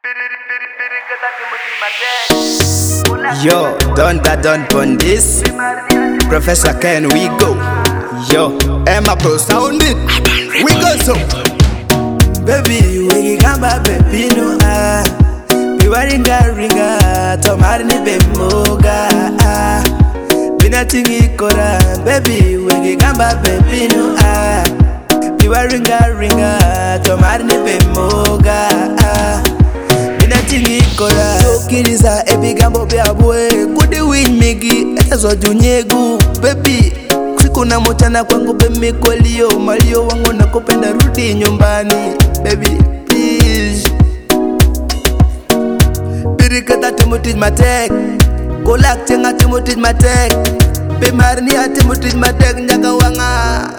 Yo, don't pon this. Professor Ken, we go. Yo, Emma Pro, sound it. We go so. Baby, we come back, baby, no ah. Be ringa, tomar ni bemoga ah. Bina tingi kora, baby, we come back, baby, no ah. Be ringa, tomar ni bemoga ah. Bina tingi kora, so kiriza ebi gambo be abwe. Kudi win megi, ezo junyegu, baby. Kuna mchana kwangu bemi kwelio malio wangu nakupenda rudi nyumbani baby please. Birikata timotij matek Golak tenga timotij matek Bemarni a timotij matek njaga wanga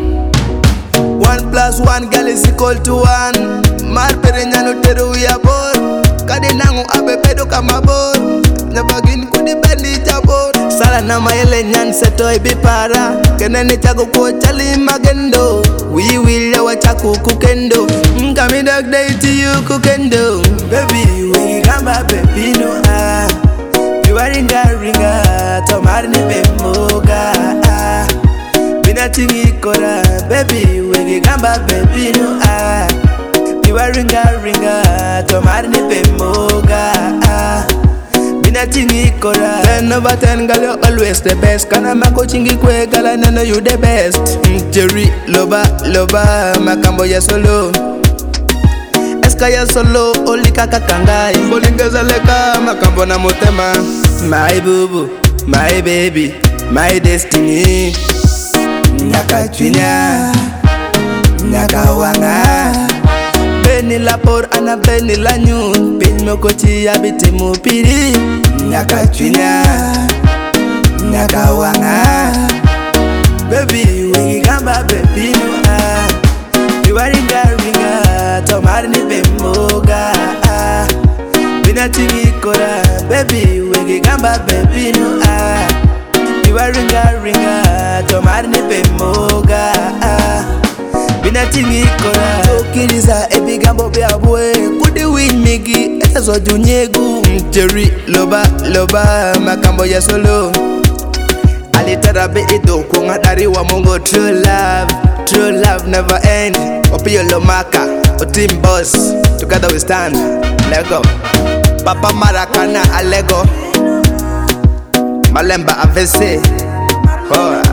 1+1 girl is equal to 1. Mar pere nyano teru ya bor Kade nangu abe pedo kama bor Nyabagin kudi bendi jabor Sala na mayele nyan setoy bipara Kenene chago ko chali magendo We will yawa chaku kukendo Kami dog day to you kukendo Baby we gamba baby no ah. Biwa ringa tomar ni bemoga ah. Bina tingi kora baby we gamba baby no ah. Biwa ringa tomar ni bemoga ah. Tingi kora 10 over 10 girl you always the best. Kana mako chingi kwe girl I know you the best. Jerry loba makambo ya solo Eska ya solo olika kakangai Bolingeza leka makambo na motema. My boo my baby my destiny. Nyaka chwinya nyaka wanga Beni la por ana beni la nyun Pin moko chi abiti mupiri Nyaka chwinya nyaka wanga Baby we gamba baby no ah. Biwa ringa tomar ni bemoga ah. Bina tingi kora baby we gamba baby no ah. Biwa ringa tomar ni bemoga ah. Bina tingi kora Tokiriza ebi gambo be abwe Kudi win migi ezo junyegu Jerry loba makambo ya solo Alitara be ido kunga dari wa mongo. True love never end. Opio lomaka Otim boss together we stand. Lego Papa Marakana Alego Malemba AVC oh.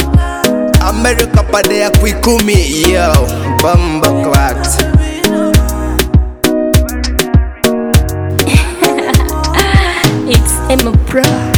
America pade ya kuikumi yo Bombo clat It's Emma Pro.